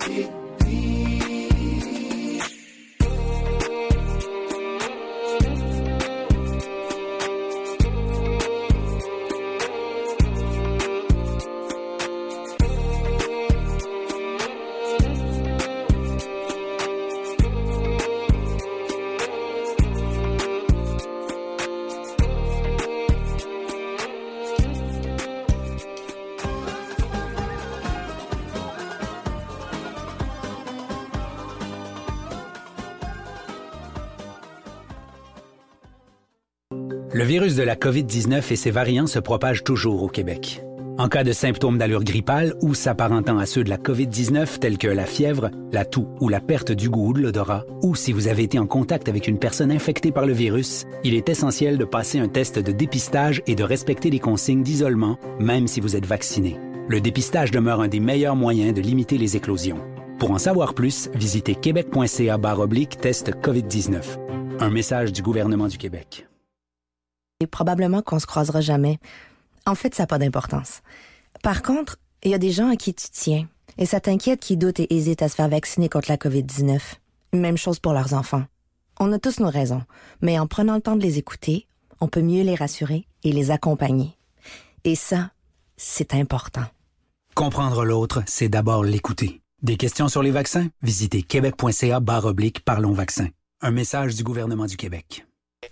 Le virus de la COVID-19 et ses variants se propagent toujours au Québec. En cas de symptômes d'allure grippale ou s'apparentant à ceux de la COVID-19 tels que la fièvre, la toux ou la perte du goût ou de l'odorat, ou si vous avez été en contact avec une personne infectée par le virus, il est essentiel de passer un test de dépistage et de respecter les consignes d'isolement, même si vous êtes vacciné. Le dépistage demeure un des meilleurs moyens de limiter les éclosions. Pour en savoir plus, visitez québec.ca/test COVID-19. Un message du gouvernement du Québec. Et probablement qu'on se croisera jamais. En fait, ça n'a pas d'importance. Par contre, il y a des gens à qui tu tiens. Et ça t'inquiète qui doutent et hésitent à se faire vacciner contre la COVID-19. Même chose pour leurs enfants. On a tous nos raisons. Mais en prenant le temps de les écouter, on peut mieux les rassurer et les accompagner. Et ça, c'est important. Comprendre l'autre, c'est d'abord l'écouter. Des questions sur les vaccins? Visitez québec.ca/parlons vaccins. Un message du gouvernement du Québec.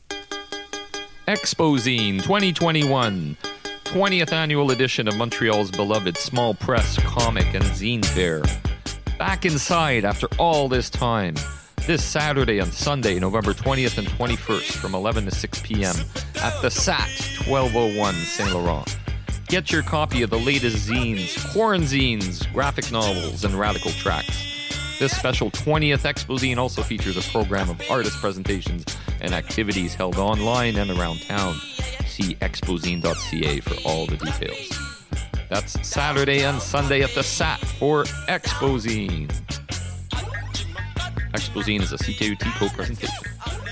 Expozine 2021, 20th annual edition of Montreal's beloved small press, comic, and zine fair. Back inside after all this time. This Saturday and Sunday, November 20th and 21st from 11 to 6 p.m. at the SAT, 1201 Saint Laurent. Get your copy of the latest zines, quaranzines, graphic novels, and radical tracks. This special 20th Expozine also features a program of artist presentations and activities held online and around town. See expozine.ca for all the details. That's Saturday and Sunday at the SAT for Expozine. Expozine is a CKUT co-presentation.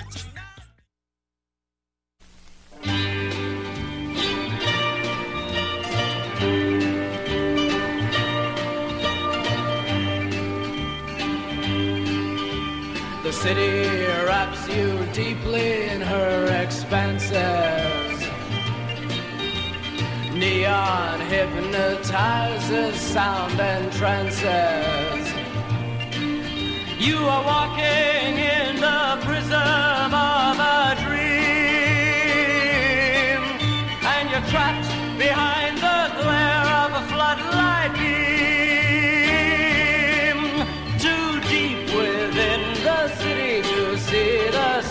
The city wraps you deeply in her expanses. Neon hypnotizes, sound entrances. You are walking in the prism of a dream, and you're trapped behind the glare of a floodlight beam. Too deep within the city to see the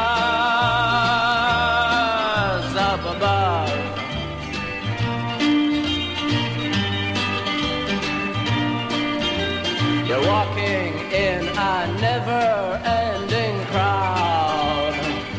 stars up above. You're walking in a never-ending crowd,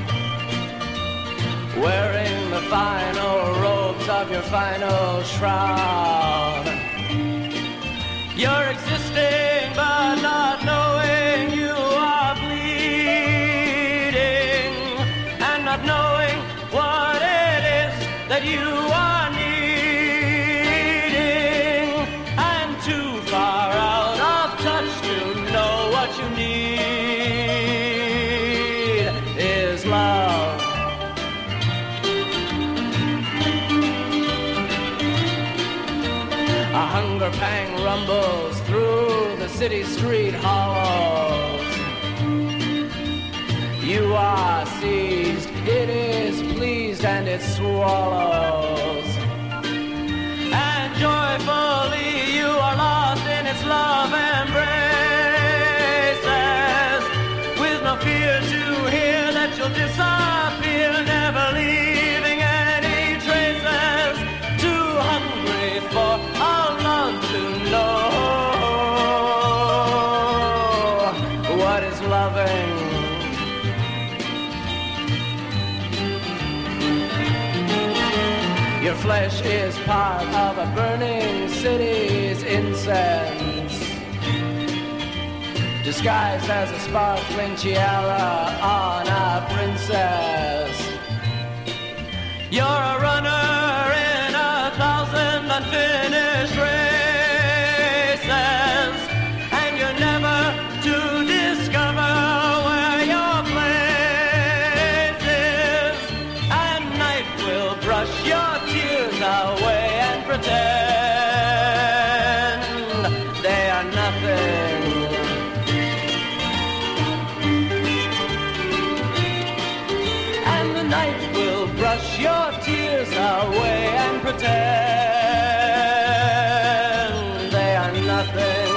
wearing the final robes of your final shroud. You're existing but not knowing you are bleeding, and not knowing what it is that you are needing, and too far out of touch to know what you need is love. A hunger pang rumbles through the city street hollows. You are seized, it is pleased, and it swallows. And joyfully you are lost in its love embraces, with no fear to hear that you'll disappear, never leaving any traces. Too hungry for our love to know what is loving. Your flesh is part of a burning city's incense, disguised as a sparkling tiara on a princess. You're a runner in 1,000 unfinished races, and you're nothing.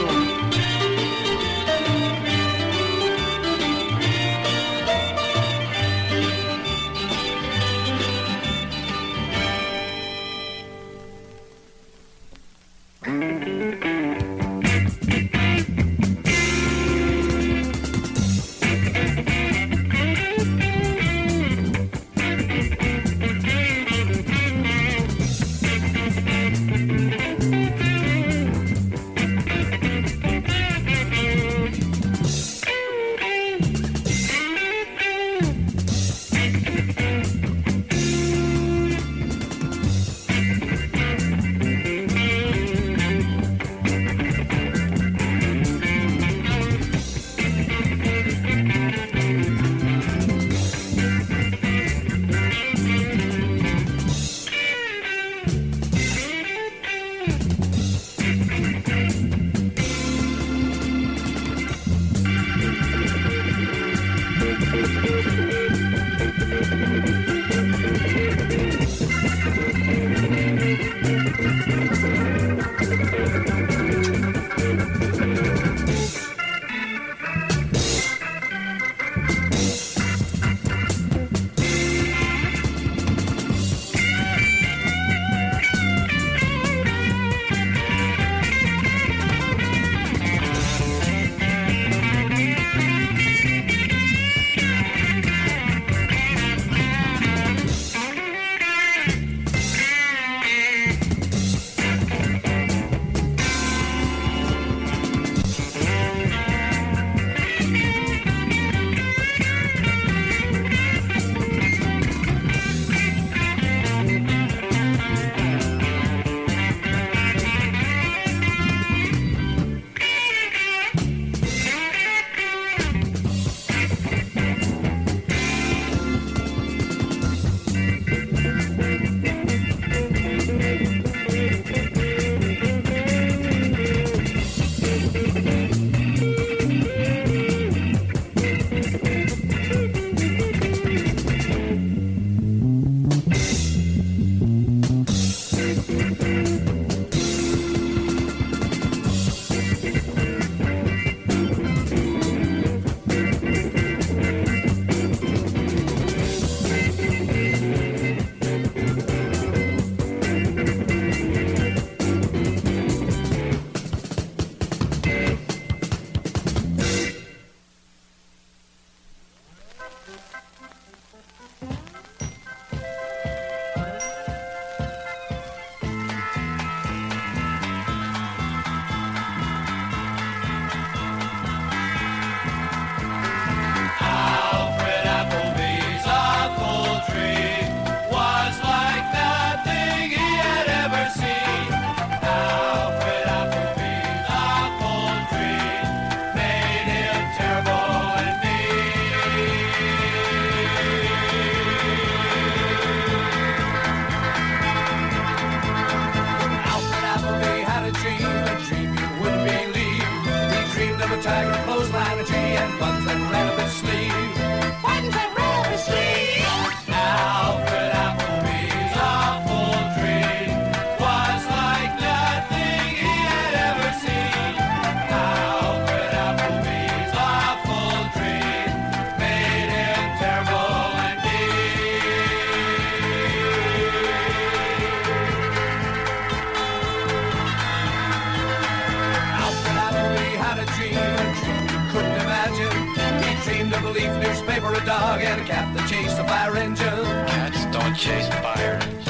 dog and a cat that chased a fire engine. Cats don't chase fire engines.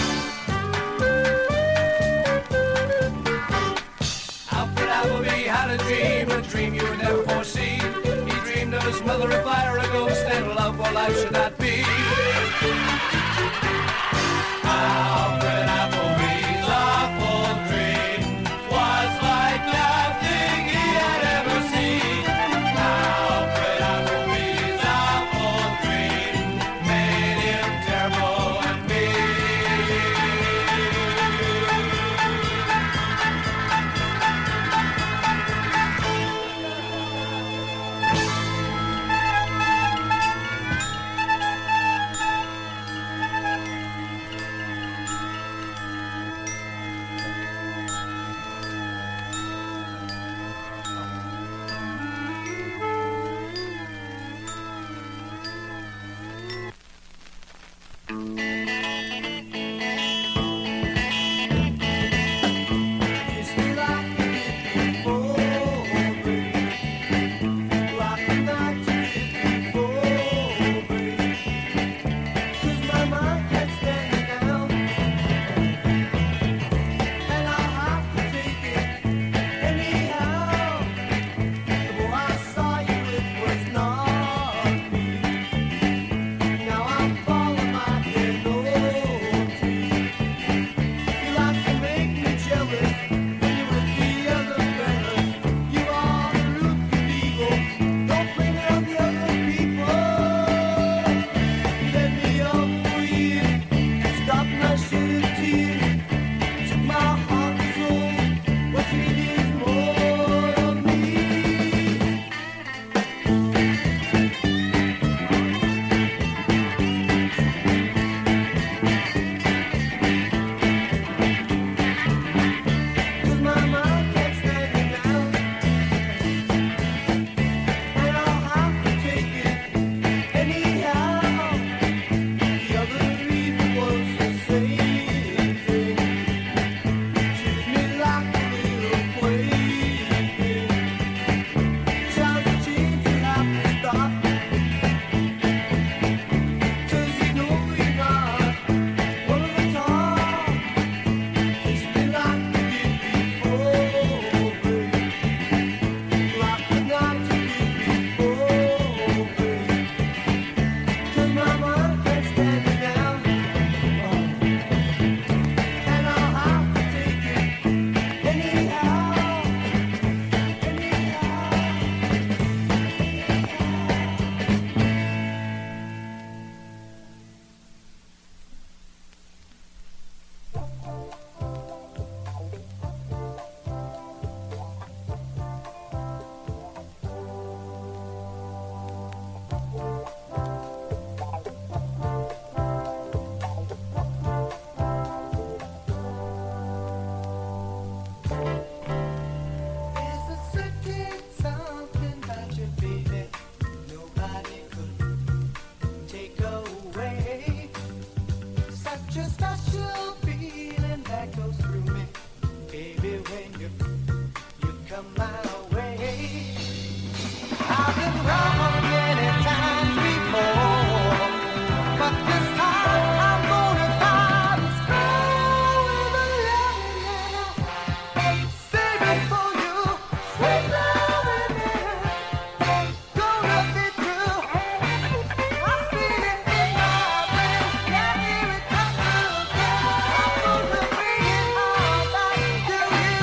Alfred Appleby had a dream you would never foresee. He dreamed of his mother, a fire, a ghost, and love for life should not be. Alfred Appleby's awful dream was like nothing he had ever seen. Alfred Appleby's awful dream made him terrible and mean. a mile away. I've been wrong many times before, but this time I'm gonna find a sky with a loving hand. Save it for you, sweet loving hand. Gonna be true. I feel it in my brain. Can't hear it come through again. I'm gonna bring it all back to you.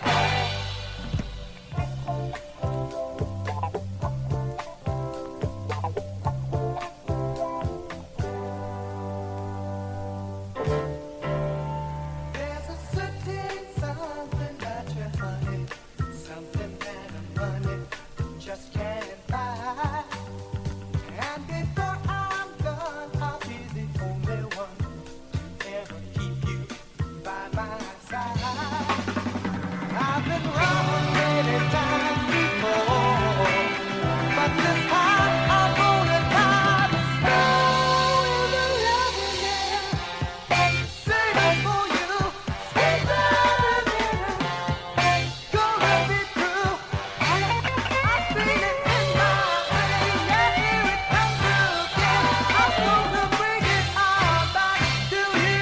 There's a certain something about your honey, something that money just can't buy. And before I'm gone, I'll be the only one to ever keep you by my side. I've been wrong many times before, but this time I'm gonna find the sky with a loving hand. Save it for you, sweet loving hand. Gonna be true. I feel it in my brain. Yeah, hear it come through again. I'm gonna bring it all back to you.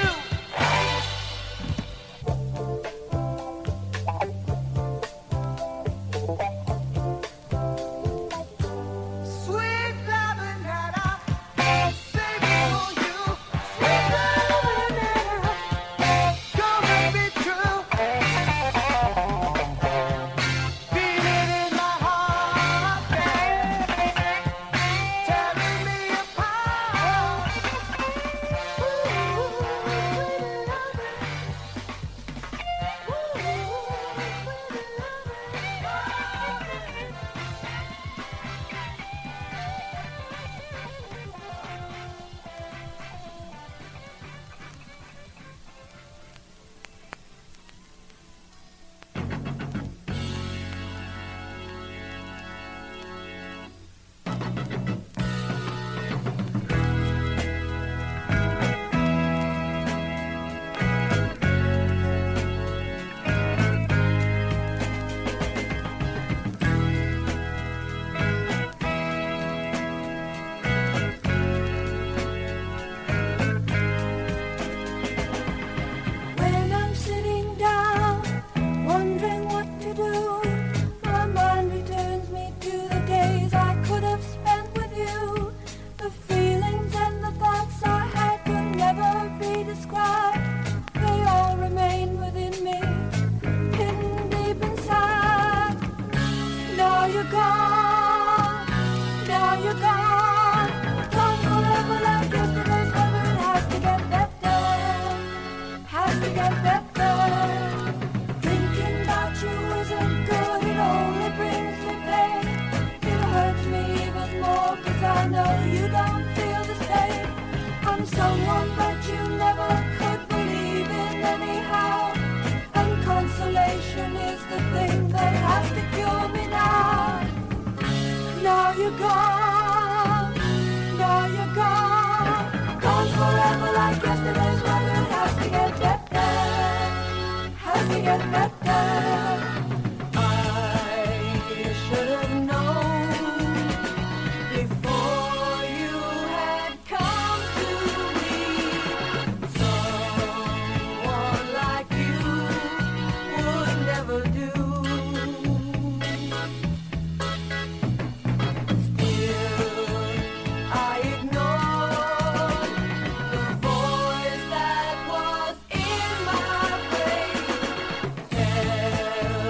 Sweet loving hand, I'll save it for you. Sweet loving hand, gonna be true. Feel it in my heart, tearing me apart. When I'm sitting down, wondering what to do, my mind returns me to the days I could have spent with you. The feelings and the thoughts I had could never be described. They all remain within me, hidden deep inside. Now you're gone, now you're gone, gone forever like yesterday's weather. It has to get better, has to get better. Thinking about you isn't good, it only brings me pain. It hurts me even more, 'cause I know you don't feel the same. I'm someone that you never could believe in anyhow. And consolation is the thing that has to cure me now. Now you're gone, now you're gone, gone forever like yesterday's weather. It has to get better, has to get better. I should have known before you had come to me. Someone like you would never do. Still, I ignored the voice that was in my brain,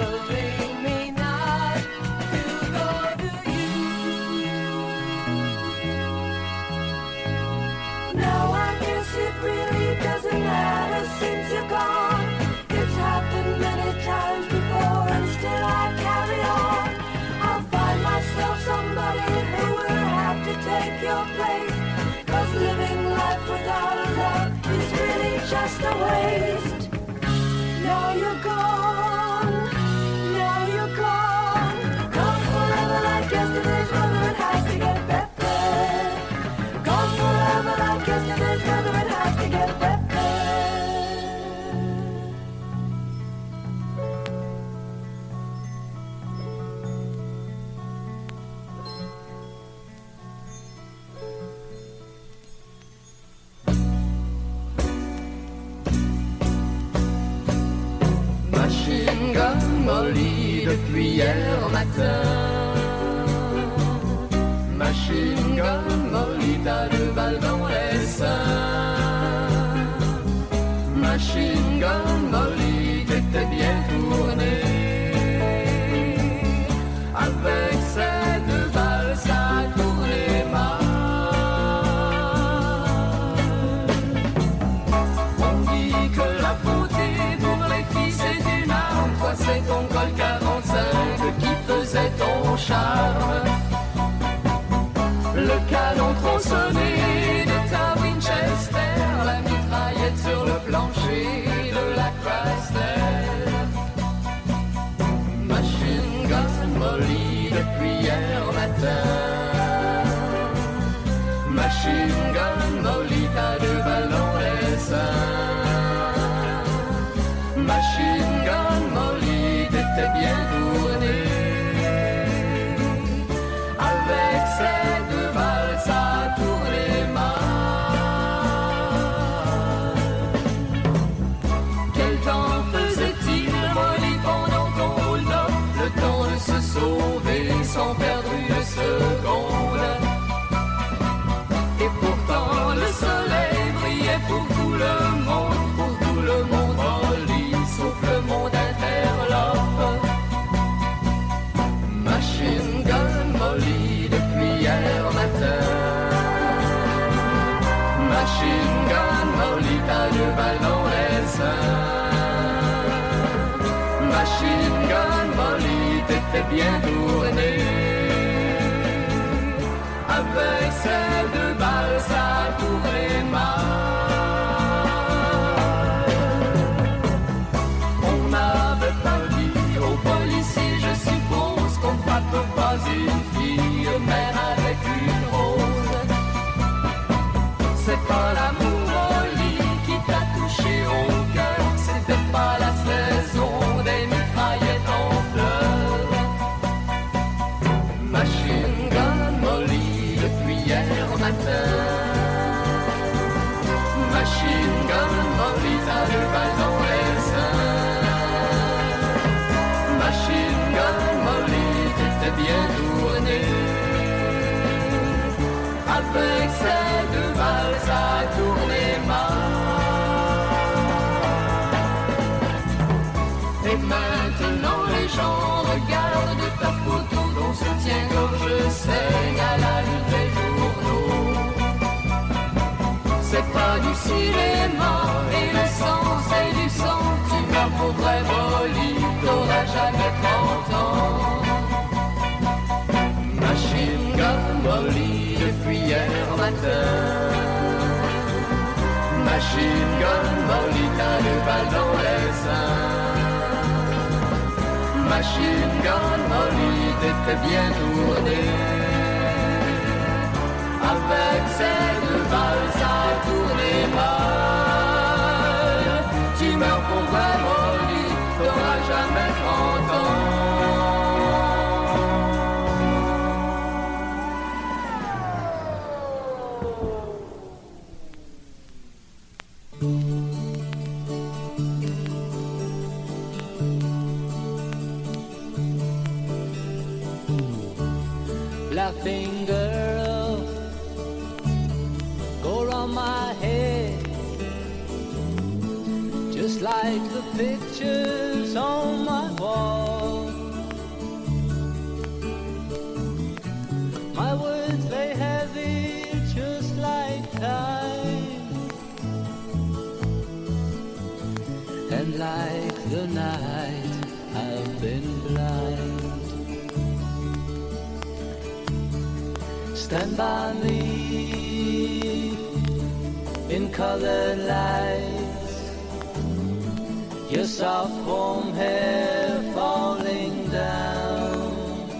hier matin. Machine gun Molly, t'as 2 balles dans les seins. Machine gun Molly, t'étais bien tourné. Avec ces 2 balles, ça a tourné mal. On dit que la beauté pour les filles c'est une arme. Toi c'est ton col 45 qui faisait ton charme. Le canon tronçonné de ta Winchester, la mitraillette sur le plancher de la Chrysler. Machine gun Molly depuis hier matin. Machine gun Molly, t'as 2 balles dans les seins. Machine gun Molly, t'étais bien tourné. Avec ces 2 balles, ça a tourné mal. Quel temps faisait-il, Molly, pendant ton hold-up? Le temps de se sauver sans perdre une seconde. Et pourtant le soleil brillait pour tout le monde, Molly, sauf le monde interlope. Machine gun Molly depuis hier matin. Machine gun Molly, t'as 2 balles dans les seins. Machine gun Molly, t'étais bien tourné. Avec ces 2 balles, ça a tourné mal. On n'avait pas dit aux policiers, je suppose, qu'on ne frappe pas une fille, mère avec une rose. C'est pas l'amour, Molly, qui t'a touché au cœur. C'était pas la saison des mitraillettes en fleurs. Machine gun Molly depuis hier matin. Machine gun Molly, t'as 2 balles dans les seins. Machine gun Molly, t'étais bien tourné. Avec ces 2 balles, ça a tourné mal. Et maintenant les gens regardent de ta photo, ton soutien-gorge saigne à la une des journaux. C'est pas du cinéma et le sang c'est du sang. Tu meurs pour vrai Molly, t'auras jamais 30 ans. Machine gun Molly depuis hier matin. Machine gun Molly, t'as 2 balles dans les seins. Machine gun Molly, t'étais bien tourné. Avec ces 2 balles, ça a tourné mal. Tu meurs pour vrai Molly, t'auras jamais 30 ans. Laughing girl, go round my head, just like the pictures on my wall. My words lay heavy, just like time, and like the night I've been blind. Stand by me in colored lights, your soft warm hair falling down.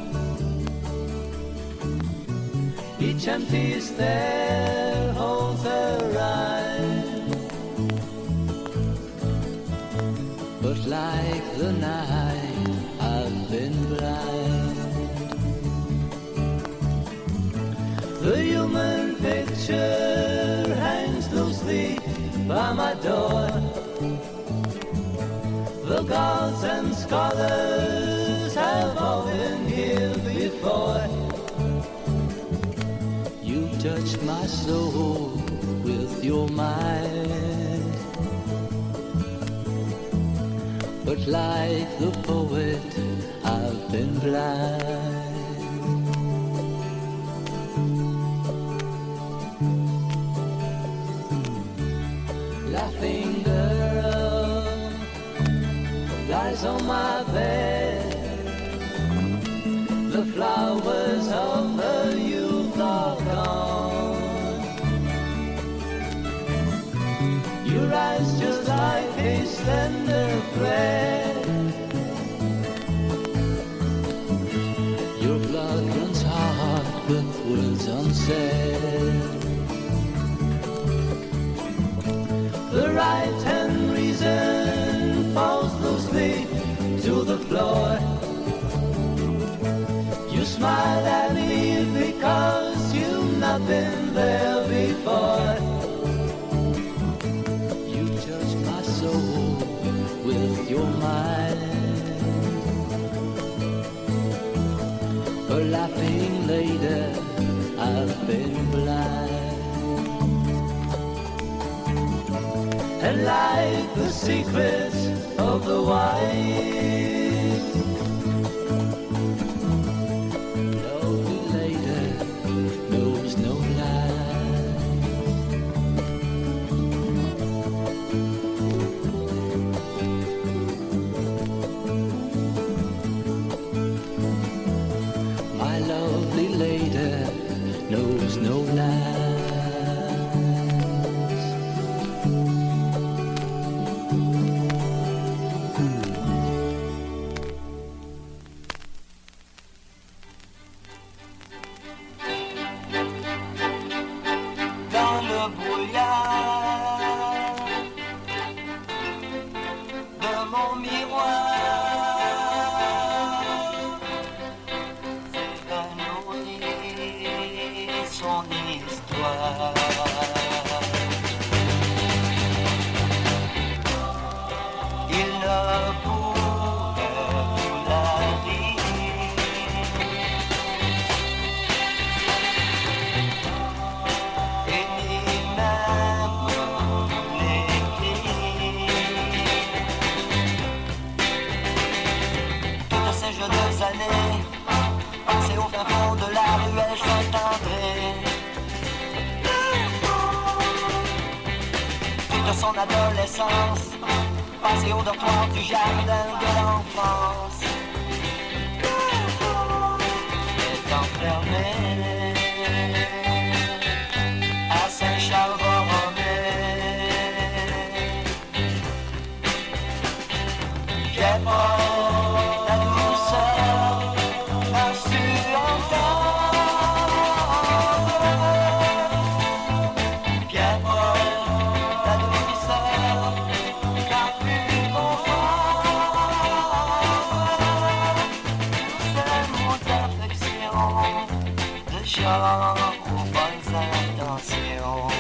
Each empty stare holds a rhyme, but like the night I've been blind. The human picture hangs loosely by my door. The gods and scholars have all touched my soul with your mind. But like the poet, I've been blind. Laughing girl lies on my bed. The flowers of her youth are gone. Your eyes just like a slender thread. Your blood runs hot with words unsaid. The right hand reason falls loosely to the floor. You smile at me because you've not been there before. You touch my soul with your mind. A laughing lady, I've been blind. And like the secrets of the wise, lonely lady knows no lies. My lovely lady knows no lies. Son adolescence, passé au dortoir du jardin de l'enfance, est enfermé à Saint-Charles-Borromée. J'ai pas la douceur d'un surentant. Aux bonnes intentions.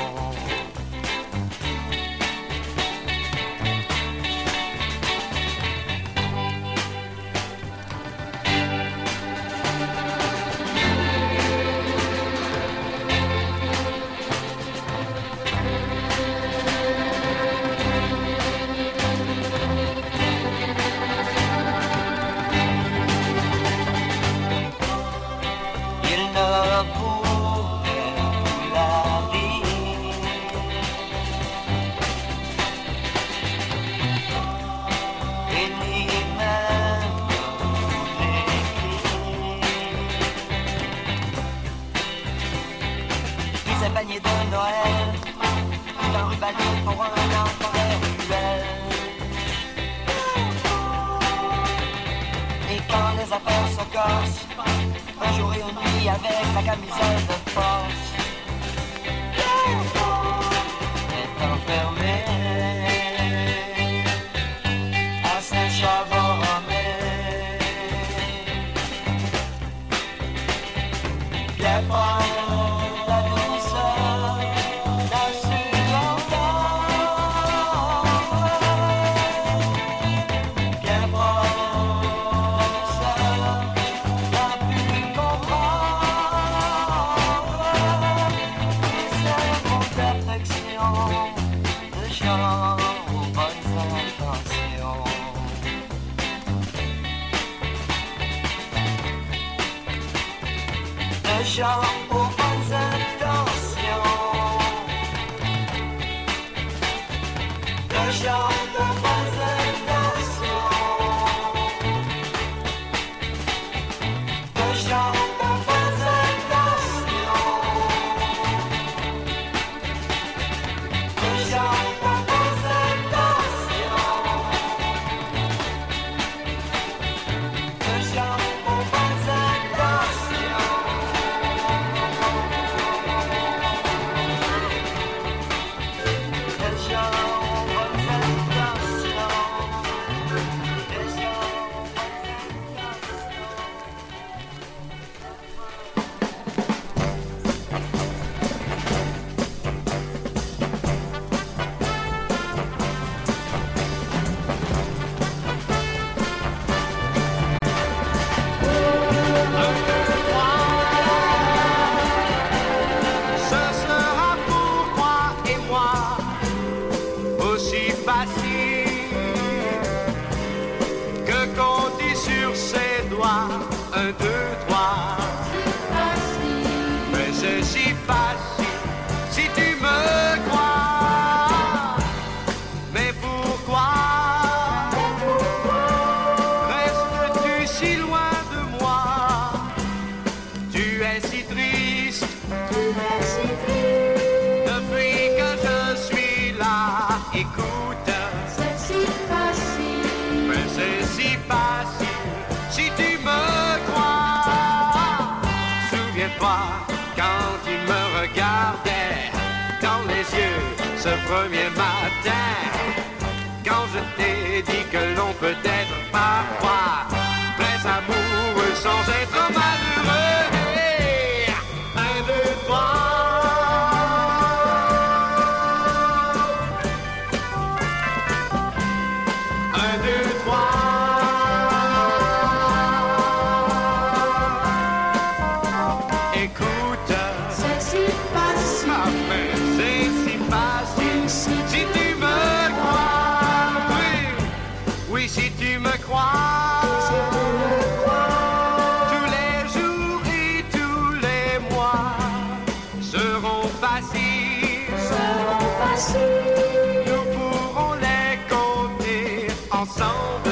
Panier de Noël, d'un rubanier pour un enfant des ruelles. Et quand les affaires se corsent, un jour et une nuit avec la camisole de force, est enfermé à Saint-Charles-Borromée. Viens prendre la douceur d'un surentant. Viens prendre la douceur d'un plus comprendre. de gens aux bonnes intentions, de gens aux bonnes intentions, de gens aux bonnes intentions, de gens aux bonnes intentions, de gens aux bonnes intentions. Ce sera pour toi et moi aussi facile que compter sur ses doigts. 1, 2, 3. Mais c'est si facile si tu me crois. Mais pourquoi restes-tu si loin de moi? Tu es si triste depuis que je suis là. Écoute, mais c'est si facile si tu me crois. Souviens-toi quand tu me regardais dans les yeux ce premier matin, quand je t'ai dit que l'on peut être parfois très amoureux sans être malheureux. 1, 2, 3. 1, 2, 3. Écoute, c'est si facile. Ah, mais c'est si facile si tu me crois. Oui, oui, si tu me crois. Tous les jours et tous les mois seront faciles. Nous pourrons les compter ensemble.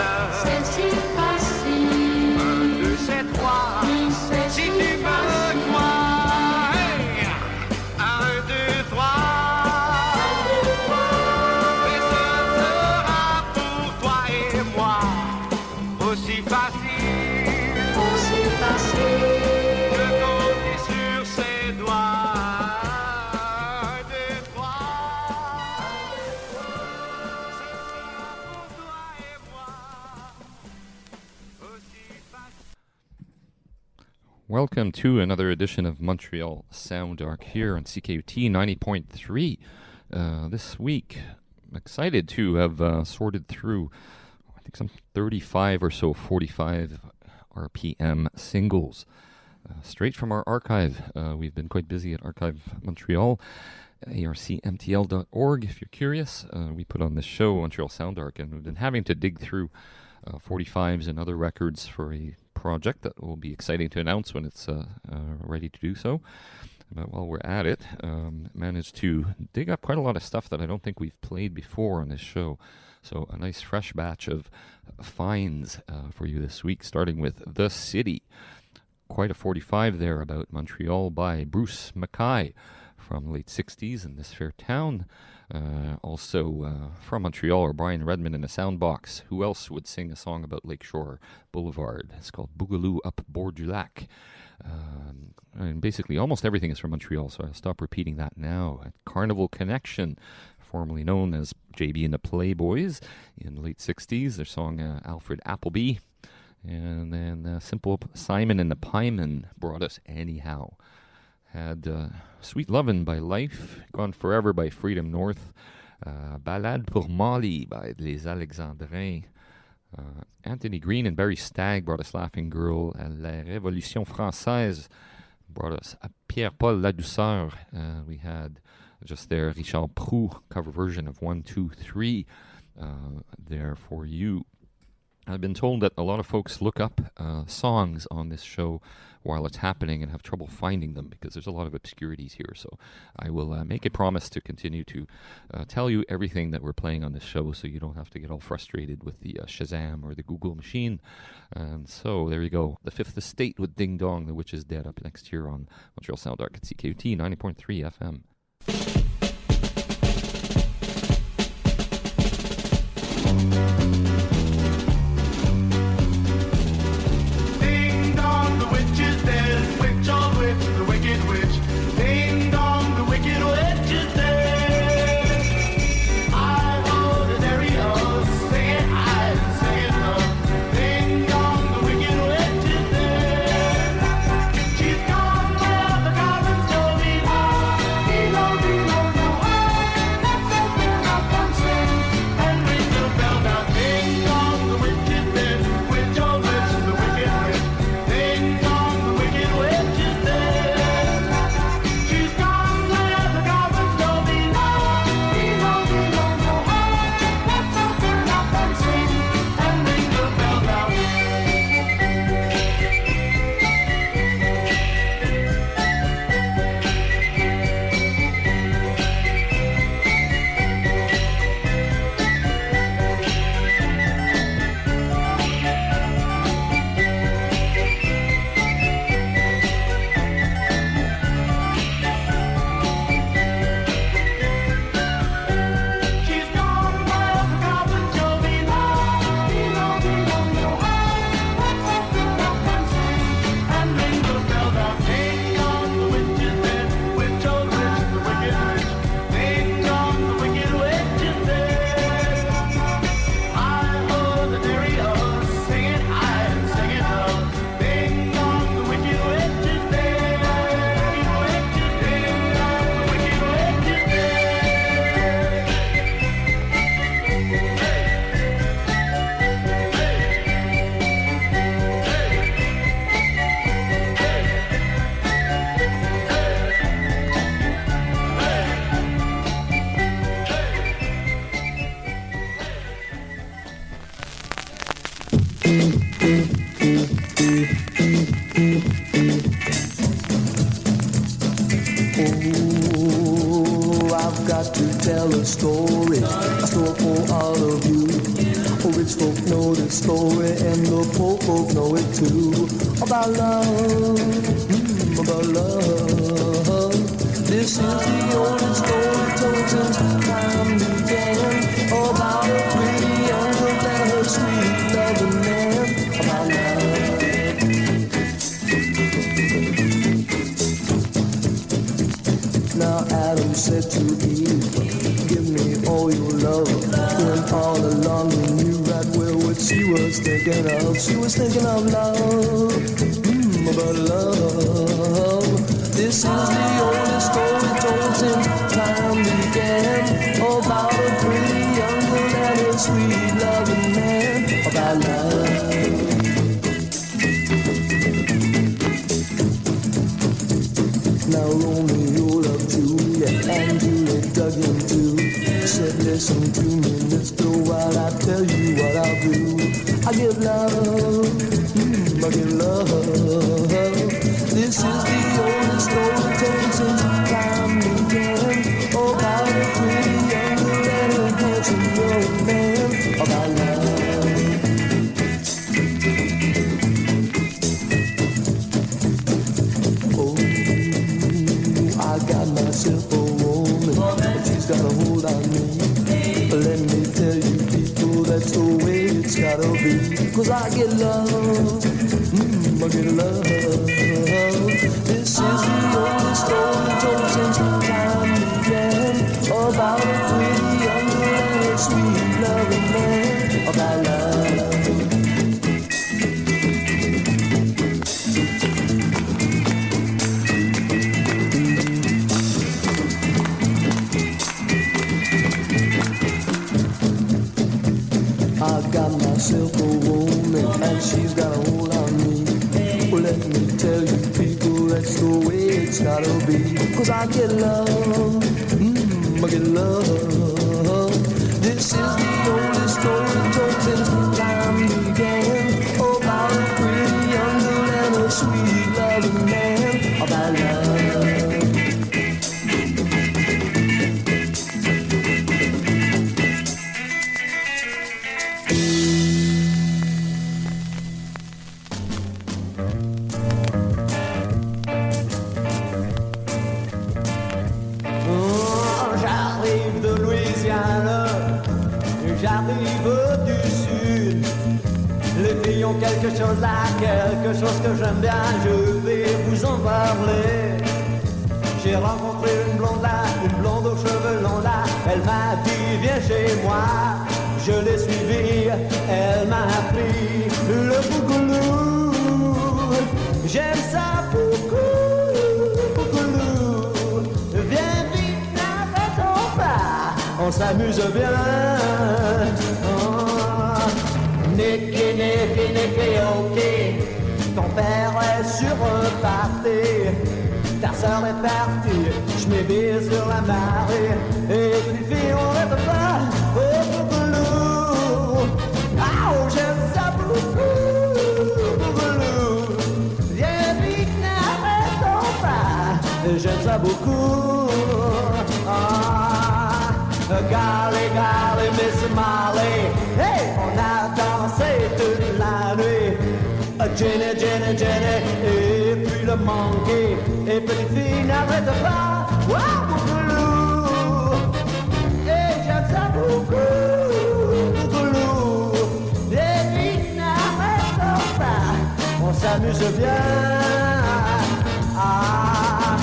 1, 2, c'est 3. Si tu me crois. Hey! 1, 2, 3. Mais ce sera pour toi et moi aussi facile que compter sur ses doigts. 1, 2, 3. Ce sera pour toi et moi aussi facile. Welcome to another edition of Montreal Sound Arc here on CKUT 90.3. This week, I'm excited to have sorted through, I think, some 35 or so 45 RPM singles straight from our archive. We've been quite busy at Archive Montreal, arcmtl.org. If you're curious, we put on this show, Montreal Sound Arc, and we've been having to dig through 45s and other records for a project that will be exciting to announce when it's ready to do so. But while we're at it, managed to dig up quite a lot of stuff that I don't think we've played before on this show. So a nice fresh batch of finds for you this week, starting with The City. Quite a 45 there about Montreal by Bruce Mackay from the late 60s in this fair town. Also from Montreal are Brian Redman in a soundbox. Who else would sing a song about Lakeshore Boulevard? It's called Boogaloo Up Bord du Lac. And basically almost everything is from Montreal, so I'll stop repeating that now. Carnival Connection, formerly known as JB and the Playboys in the late 60s, their song Alfred Appleby. And then Simple Simon and the Piemen brought us Anyhow. Had Sweet Lovin' by Life, Gone Forever by Freedom North, Ballade pour Molly by Les Alexandrins, Anthony Green and Barry Stagg brought us Laughing Girl, and La Révolution Française brought us Pierre-Paul Ladouceur. We had just there Richard Proulx cover version of 1, 2, 3 there for you. I've been told that a lot of folks look up songs on this show while it's happening and have trouble finding them because there's a lot of obscurities here. So I will make a promise to continue to tell you everything that we're playing on this show so you don't have to get all frustrated with the Shazam or the Google machine. And so there you go. The Fifth Estate with Ding Dong, The Witch is Dead, up next here on Montreal Sound Arc at CKUT 90.3 FM. Story, a story for all of you. Rich folk know this story and the poor folk know it too. About love, about love. This is the oldest story told since time began. About a pretty young girl and her sweet loving man. About love. Now Adam said to Eve, give me all your love. When all along you knew right well what she was thinking of. She was thinking of love, about love. This is the oldest story told since time began. About a pretty young girl and a sweet loving man. About love. Now Romeo loved Juliet and Juliet dug him too. Said listen to me, Mr. While I tell you what I'll do. I give love, I give love. This is the oldest story told since time began. About a pretty young girl and a handsome young man. About love. I got myself a woman, but she's got a hold on me. Let me tell you people, that's the way it's gotta be. Cause I get love, I get love. This is the oldest story told since time began. About a pretty young girl and a sweet loving man. About love. I got myself a woman and she's got a hold on me. Well, let me tell you people, that's the way it's gotta be. Cause I get love, I get love. This is the oldest story told since time began. who's loving man about love. J'arrive de Louisiane, j'arrive du sud. Les filles ont quelque chose là, quelque chose que j'aime bien, je vais vous en parler. J'ai rencontré une blonde là, une blonde aux cheveux longs là. Elle m'a dit viens chez moi, je l'ai suivie, elle m'a appris le bougoulou. J'aime ça beaucoup, bougoulou. Viens vite, n'arrêtons pas, on s'amuse bien. Nicky, nicky, nicky, ok. Ton père est sur un party, ta sœur est partie, je m'ébille sur la marée. Et puis filles, on reste pas au bougoulou. Ah, oh, j'aime ça beaucoup, bougoulou. Viens vite, n'arrêtons pas, j'aime ça beaucoup. Ah, Golly, golly, Miss Molly, hey, on a dansé toute la nuit. Jenny, Jenny, Jenny, et puis le monkey, et puis les filles n'arrêtent pas. Wow, bougoulou, et j'aime ça beaucoup, bougoulou. Les filles n'arrêtent pas, on s'amuse bien. Ah,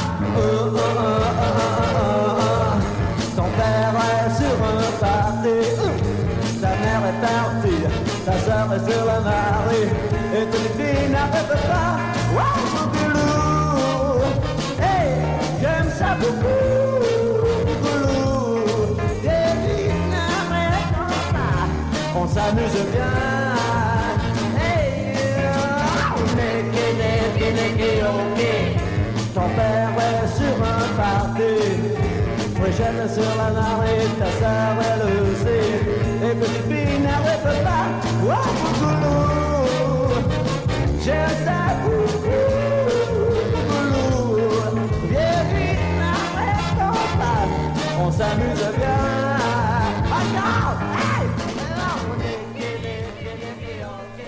ton père est sur un party, ta mère est partie, ta soeur est sur la marée, et toutes les filles n'arrêtent pas. Wow, bougoulou, hey, j'aime ça beaucoup, bougoulou. Les filles n'arrêtent pas, on s'amuse bien. Hey, nicky, nicky, nicky, ok. Ton père est sur un party, Brigitte sur la marée, ta sœur elle le sait, et petite fille n'arrête pas. Wow, bougoulou, j'aime ça beaucoup, bougoulou. Viens vite, n'arrêtons pas, on s'amuse bien. Oh non, hey, on est guéné, ok.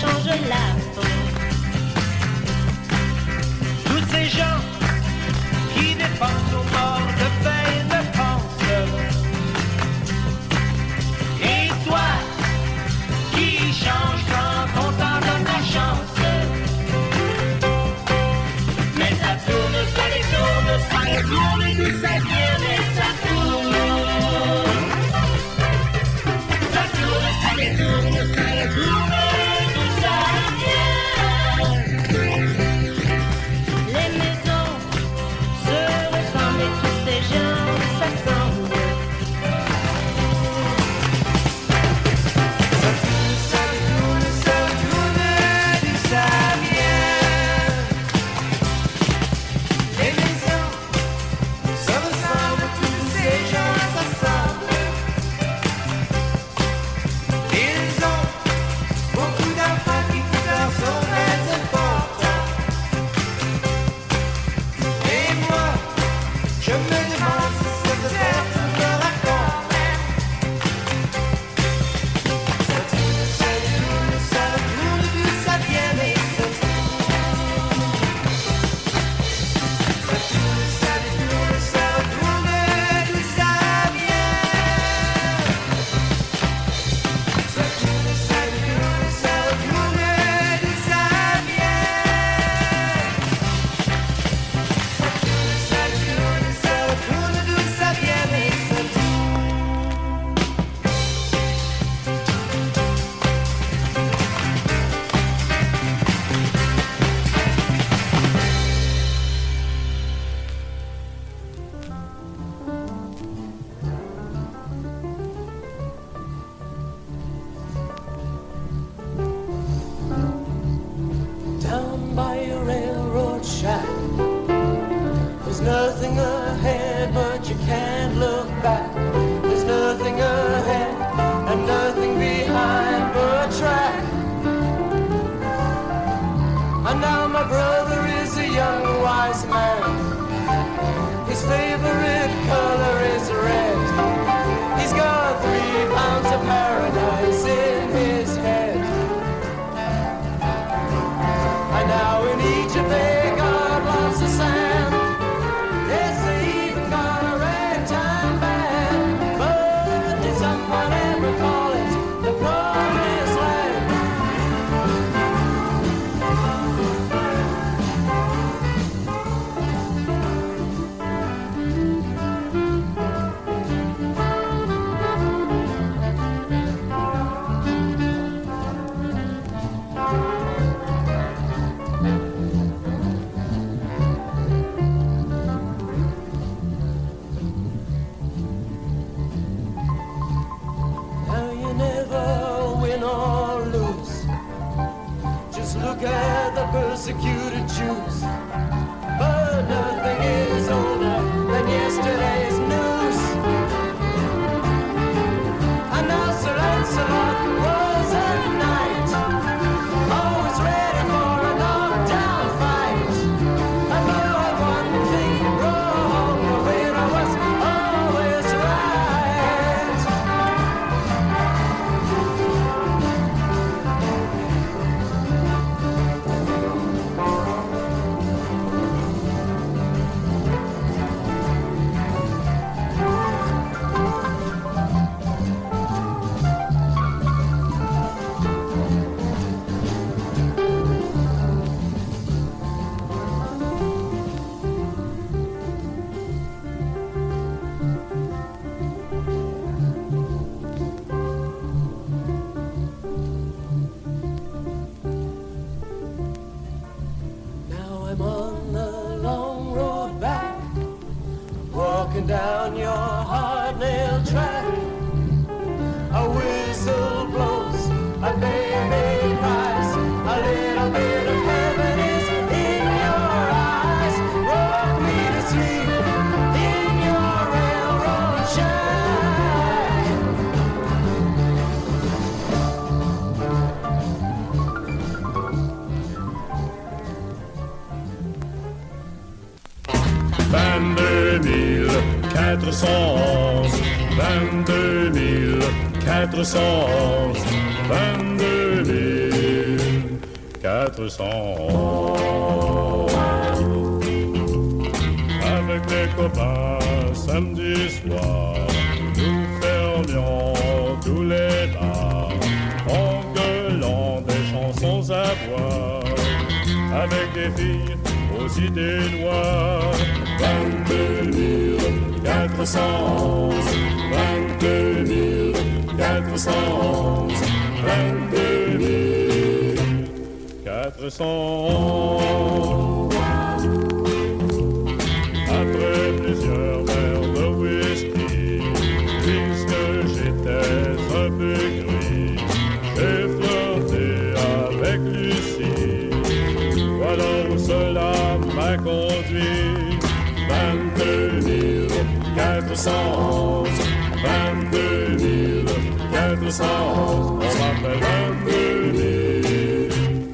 change la peau. Tous ces gens qui dépensent au bord de paix ne pensent. Et toi qui changes quand on t'en donne la chance. Mais ça tourne, ça détourne, ça détourne, et d'où ça vient, mais ça tourne. Ça tourne, ça détourne, ça détourne, et d'où ça vient. Les maisons se ressemblent et tous ces gens s'assemblent. Ça tourne, d'où ça vient. Les maisons se ressemblent, tous ces gens s'assemblent. Ils ont beaucoup d'enfants qui tout leur sont très importants. Et moi, je me demande si cette personne me raconte. Ça tourne, d'où ça vient, mais ça tourne. Ça tourne, ça détourne, ça retourne, d'où ça vient. Ça tourne, ça détourne, ça retourne, d'où ça vient. Ça tourne, ça détourne, ça retourne, d'où ça vient, mais ça tourne. Down by a railroad shack, there's nothing ahead, but you can't look back. There's nothing ahead and nothing behind but track. And now my brother is a young wise man. His favorite color is red. He's got 3 pounds of paradise in his head. And now in Egypt they got lots of sand. Yes, they even got a ragtime band. But did someone ever call it the Promised Land? Now you never win or lose. Just look at the persecuted Jews. But nothing is older than yesterday's news. And now Sir Lancelot was a knight, always ready for a knockdown fight. And though I one thing wrong, when I was always right. Now I'm on the long road back, walking down your hard-nailed track. A whistle blows, a baby cries, a little bit of heaven is in your eyes. Rock me to sleep in your railroad shack. $22 411, $22 411. Avec des copains, samedi soir, nous fermions tous les bars en gueulant des chansons à boire. Avec des filles aux idées noires. 22 411, 22 411, 22 411. Après plusieurs verres de whisky, puisque j'étais un peu gris, j'ai flirté avec Lucie. Voilà où cela m'a conduit. 22 411, 22 411, on m'appelle 22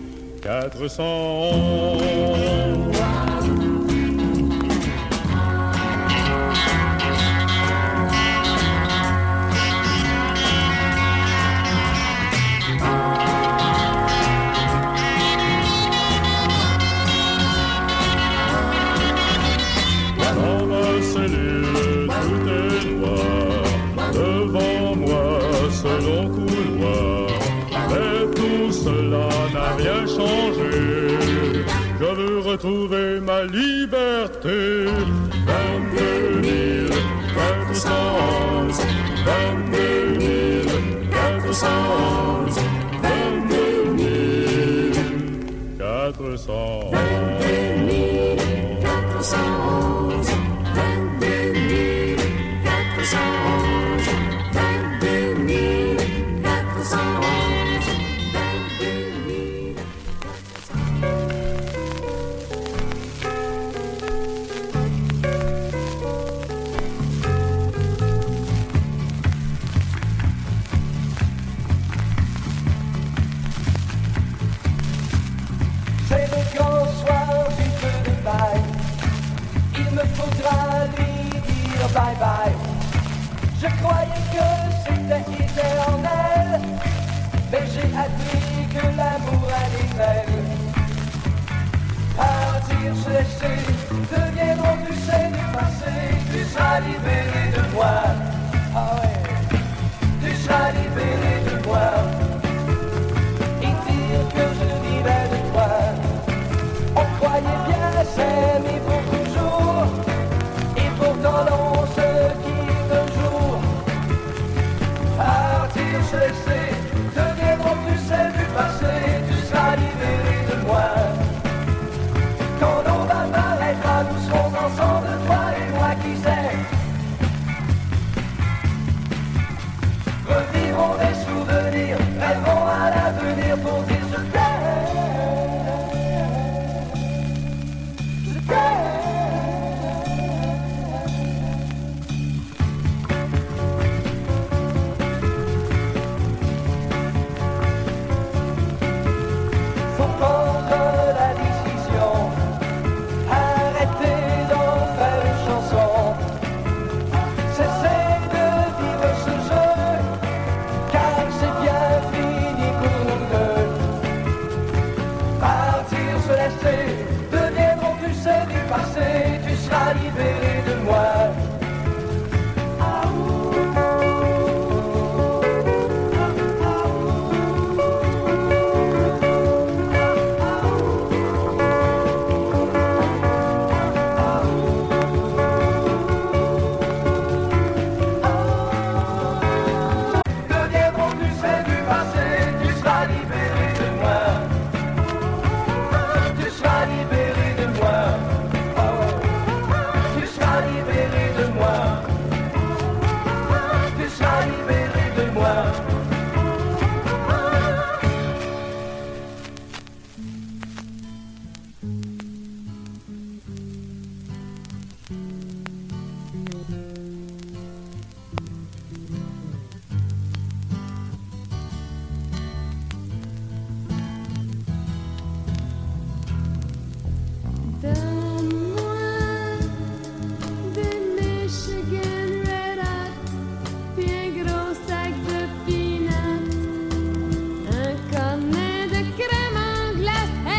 411. Je veux retrouver ma liberté. 22 411, 22 411, 22 411, 22 411, 22 411, 22 411. Bye bye. Je croyais que c'était éternel, mais j'ai appris que l'amour a des ailes. Partir, se laisser, deviendront tu sais du passé. Tu seras libéré de moi. Ah ouais. Tu seras libéré de moi. Et dire que je vivais de toi. On croyait bien s'aimer pour toujours, et pourtant l'on se quitte un jour. Partir, se laisser, deviendront tu sais du passé. Tu seras libéré de moi. Quand on apparaîtra, nous serons ensemble, toi et moi, qui sait. Revivrons des souvenirs, rêvons à l'avenir pour dire je t'aime. Je t'aime. Faut prendre la décision, arrêter d'en faire une chanson, cesser de vivre ce jeu, car c'est bien fini pour nous deux. Partir, se laisser, deviendront tu sais du passé, tu seras libéré de moi. Deviendront tu sais du passé, tu seras libéré de moi. Tu seras libéré de moi. Tu seras libéré de moi. Tu seras libéré de moi. Donne-moi des Michigan Red Hot, puis un gros sac de peanuts, un cornet de crème en glace.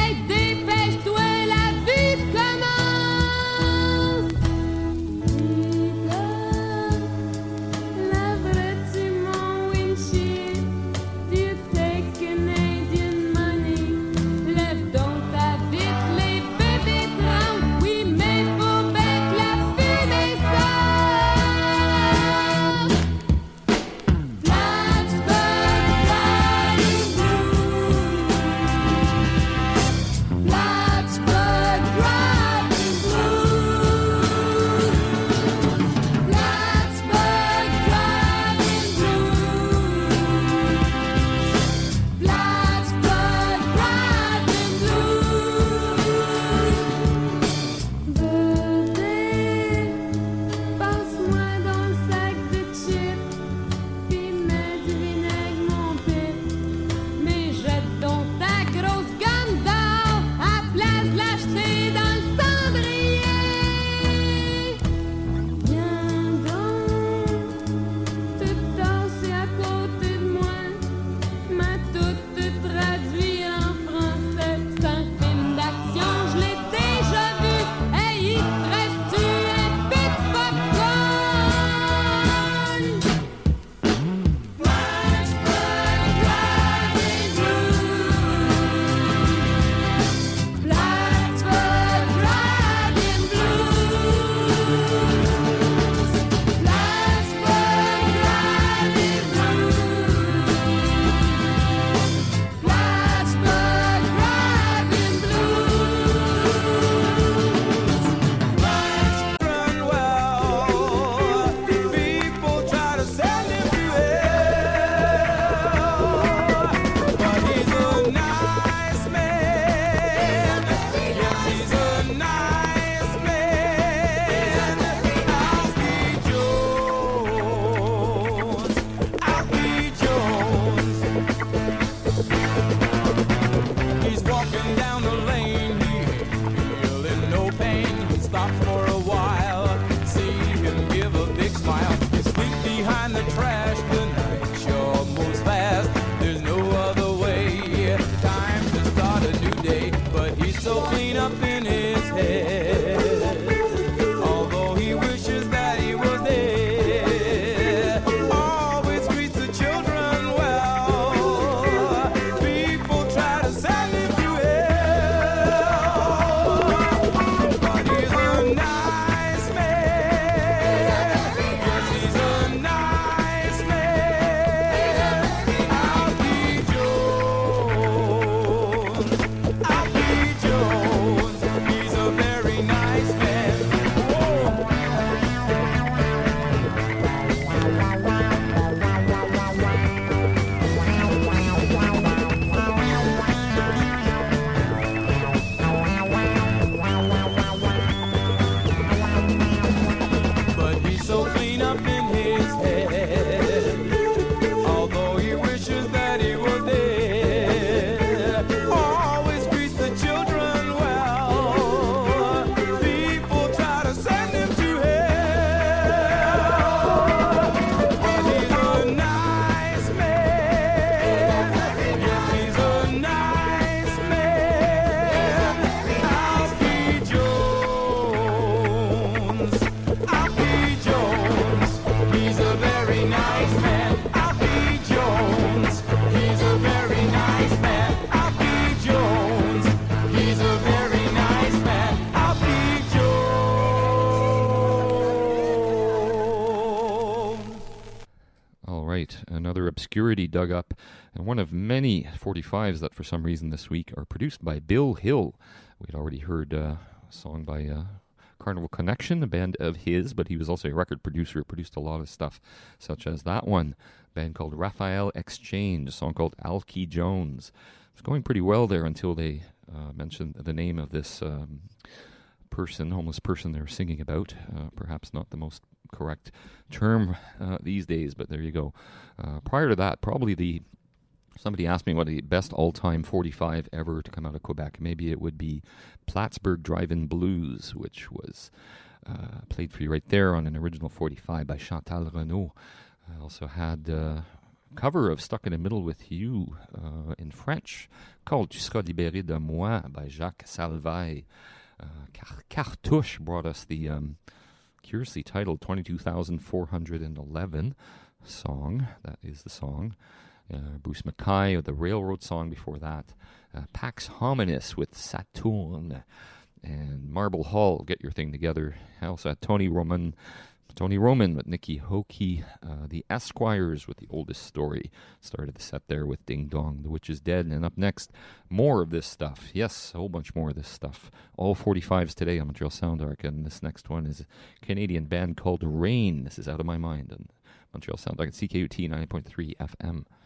right, another obscurity dug up, and one of many 45s that for some reason this week are produced by Bill Hill. We'd already heard a song by Carnival Connection, a band of his, but he was also a record producer, produced a lot of stuff, such as that one, a band called Raphael Exchange, a song called Alky Jones. It's going pretty well there until they mentioned the name of this homeless person they were singing about. Perhaps not the most correct term these days, but there you go. Prior to that, somebody asked me what the best all-time 45 ever to come out of Quebec. Maybe it would be Plattsburgh Drive-In Blues, which was played for you right there on an original 45 by Chantal Renaud. I also had a cover of Stuck in the Middle with You in French called Tu seras libéré de moi by Jacques Salvaille. Cartouche brought us the curiously titled 22,411 song. That is the song. Bruce Mackay with the Railroad Song before that. Pax Hominis with Saturn. And Marble Hall, Get Your Thing Together. I also had Tony Roman with Nikki Hockey. The Esquires with The Oldest Story. Started the set there with Ding Dong, The Witch is Dead. And up next, more of this stuff. Yes, a whole bunch more of this stuff. All 45s today on Montreal Sound Arc. And this next one is a Canadian band called Rain. This is Out of My Mind on Montreal Sound Arc at CKUT 90.3 FM.